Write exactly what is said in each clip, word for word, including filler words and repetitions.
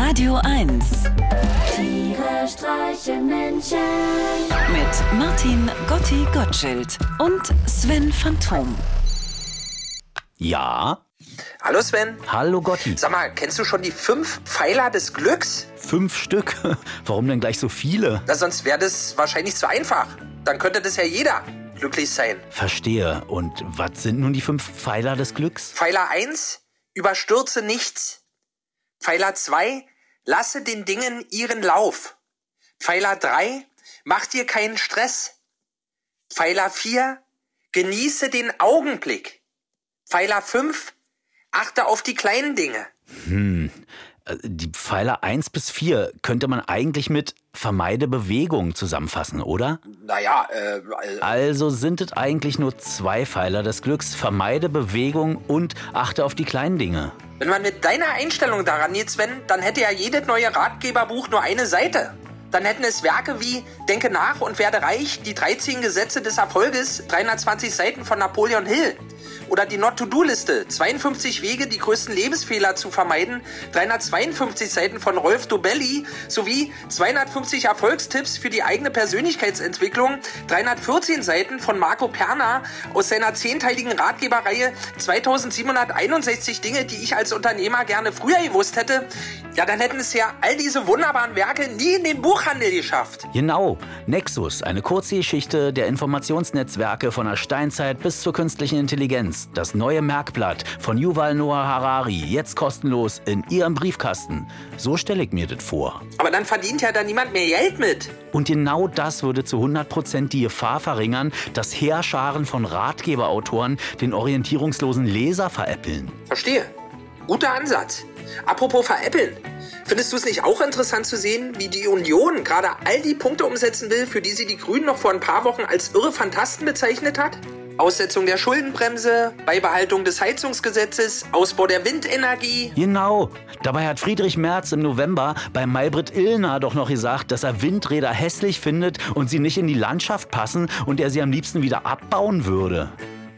Radio eins. Tiere streichen Menschen. Mit Martin Gotti Gottschild und Sven Phantom. Ja? Hallo Sven. Hallo Gotti. Sag mal, kennst du schon die fünf Pfeiler des Glücks? Fünf Stück? Warum denn gleich so viele? Na, sonst wäre das wahrscheinlich zu einfach. Dann könnte das ja jeder glücklich sein. Verstehe. Und was sind nun die fünf Pfeiler des Glücks? Pfeiler eins, überstürze nichts. Pfeiler zwei, lasse den Dingen ihren Lauf. Pfeiler drei, mach dir keinen Stress. Pfeiler vier, genieße den Augenblick. Pfeiler fünf, achte auf die kleinen Dinge. Hm, die Pfeiler eins bis vier könnte man eigentlich mit vermeide Bewegung zusammenfassen, oder? Naja, äh, äh... Also sind es eigentlich nur zwei Pfeiler des Glücks, vermeide Bewegung und achte auf die kleinen Dinge. Wenn man mit deiner Einstellung daran geht, Sven, dann hätte ja jedes neue Ratgeberbuch nur eine Seite. Dann hätten es Werke wie Denke nach und werde reich, die dreizehn Gesetze des Erfolges, dreihundertzwanzig Seiten von Napoleon Hill. Oder die Not-to-Do-Liste, zweiundfünfzig Wege, die größten Lebensfehler zu vermeiden, dreihundertzweiundfünfzig Seiten von Rolf Dobelli, sowie zweihundertfünfzig Erfolgstipps für die eigene Persönlichkeitsentwicklung, dreihundertvierzehn Seiten von Marco Perna aus seiner zehnteiligen Ratgeberreihe zweitausendsiebenhunderteinundsechzig Dinge, die ich als Unternehmer gerne früher gewusst hätte. Ja, dann hätten es ja all diese wunderbaren Werke nie in den Buchhandel geschafft. Genau. Nexus, eine kurze Geschichte der Informationsnetzwerke von der Steinzeit bis zur künstlichen Intelligenz. Das neue Merkblatt von Yuval Noah Harari, jetzt kostenlos in Ihrem Briefkasten. So stelle ich mir das vor. Aber dann verdient ja da niemand mehr Geld mit. Und genau das würde zu hundert Prozent die Gefahr verringern, dass Heerscharen von Ratgeberautoren den orientierungslosen Leser veräppeln. Verstehe. Guter Ansatz. Apropos veräppeln. Findest du es nicht auch interessant zu sehen, wie die Union gerade all die Punkte umsetzen will, für die sie die Grünen noch vor ein paar Wochen als irre Phantasten bezeichnet hat? Aussetzung der Schuldenbremse, Beibehaltung des Heizungsgesetzes, Ausbau der Windenergie. Genau. Dabei hat Friedrich Merz im November bei Maybrit Illner doch noch gesagt, dass er Windräder hässlich findet und sie nicht in die Landschaft passen und er sie am liebsten wieder abbauen würde.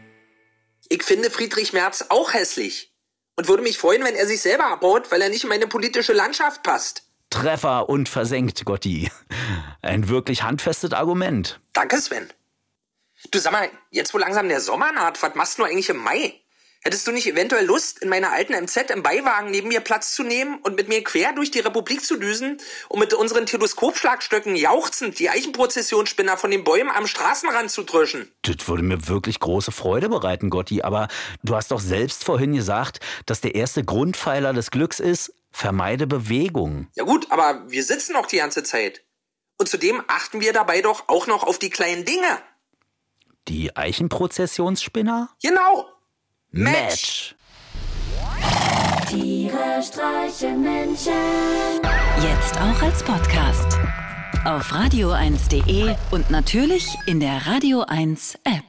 Ich finde Friedrich Merz auch hässlich und würde mich freuen, wenn er sich selber abbaut, weil er nicht in meine politische Landschaft passt. Treffer und versenkt, Gotti. Ein wirklich handfestes Argument. Danke, Sven. Du, sag mal, jetzt wo langsam der Sommer naht, was machst du eigentlich im Mai? Hättest du nicht eventuell Lust, in meiner alten M Z im Beiwagen neben mir Platz zu nehmen und mit mir quer durch die Republik zu düsen, um mit unseren Teleskopschlagstöcken jauchzend die Eichenprozessionsspinner von den Bäumen am Straßenrand zu dröschen? Das würde mir wirklich große Freude bereiten, Gotti, aber du hast doch selbst vorhin gesagt, dass der erste Grundpfeiler des Glücks ist, vermeide Bewegung. Ja gut, aber wir sitzen noch die ganze Zeit. Und zudem achten wir dabei doch auch noch auf die kleinen Dinge. Die Eichenprozessionsspinner? Genau. Match. Tiere streichen Menschen. Jetzt auch als Podcast. Auf radio eins punkt de und natürlich in der Radio eins App.